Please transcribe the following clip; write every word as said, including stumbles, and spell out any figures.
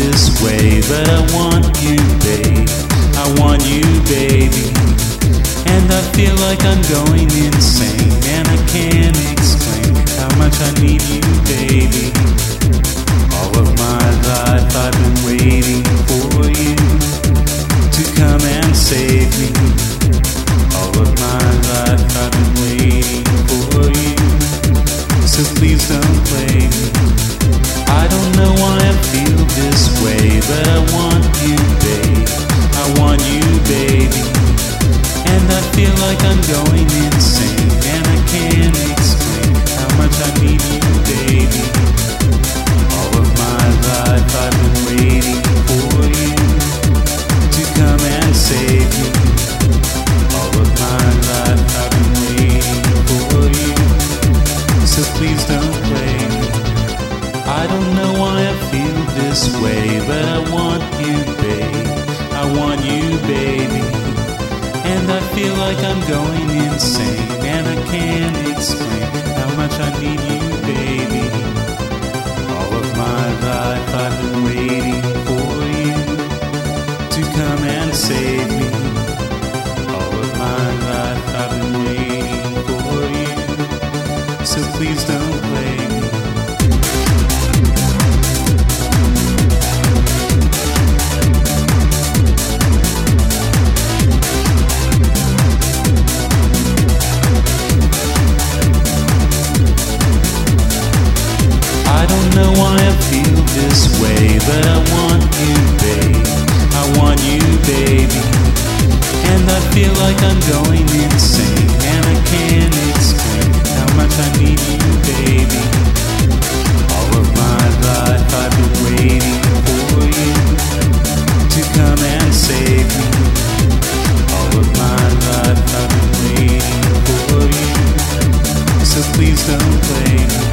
this way, but I want you, babe. I want you, baby. And I feel like I'm going insane, and I can't explain how much I need you, baby. All of my life I've been waiting for you to come and save me. All of my life I've been waiting for you, so please don't play me. I don't know why I feel this way, but I want you, babe. I want you, baby. And I feel like I'm going insane, and I can't explain how much I need you, baby. All of my life I've been waiting for you to come and save me. All of my life I've been waiting for you, so please don't play me. I don't know why I feel this way, but I want you, babe. I want you, baby. And I feel like I'm going insane, and I can't explain how much I need you, baby. All of my life I've been waiting for you to come and save me. All of my life I've been waiting for you, so please don't play me. I don't know why I feel this way, but I want you, babe. I want you, baby. And I feel like I'm going insane, and I can't explain how much I need you, baby. All of my life I've been waiting for you to come and save me. All of my life I've been waiting for you, so please don't play me.